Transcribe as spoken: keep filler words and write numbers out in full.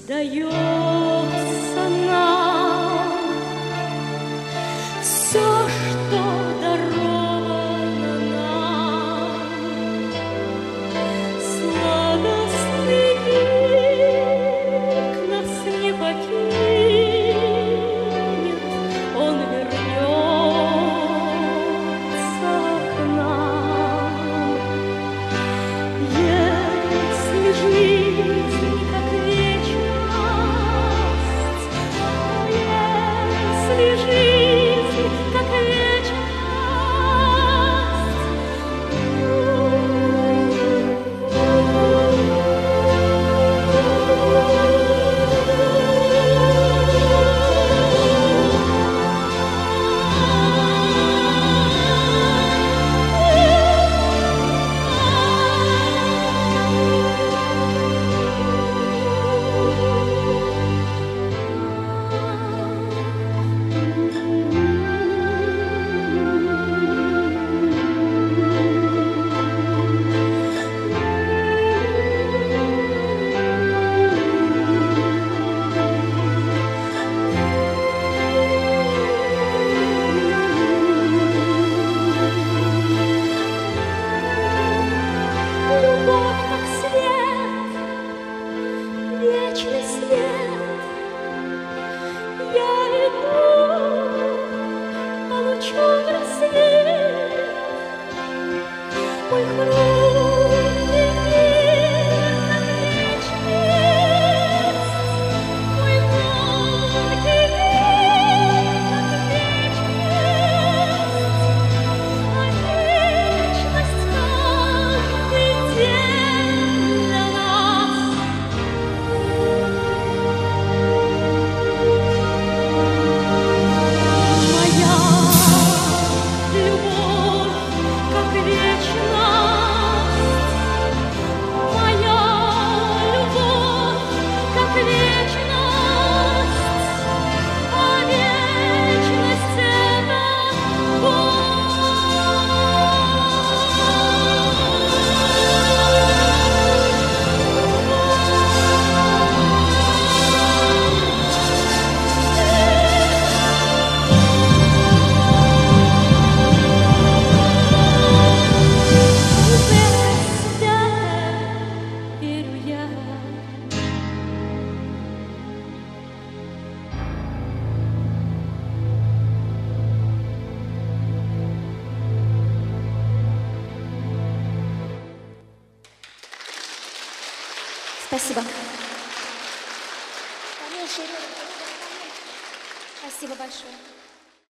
Дается нам все, что даровано нам. Сладостный век нас не покинет, он вернется к нам. Если жизнь как вечность, если жизнь как вечность, любовь как свет, вечный свет. Я иду по лучам рассвет, мой хрупкий мир как вечность, мой тонкий мир как вечность, а вечность каждый день для нас. Моя любовь как вечность, моя любовь как вечность, а вечность это верю я. Спасибо. Спасибо большое.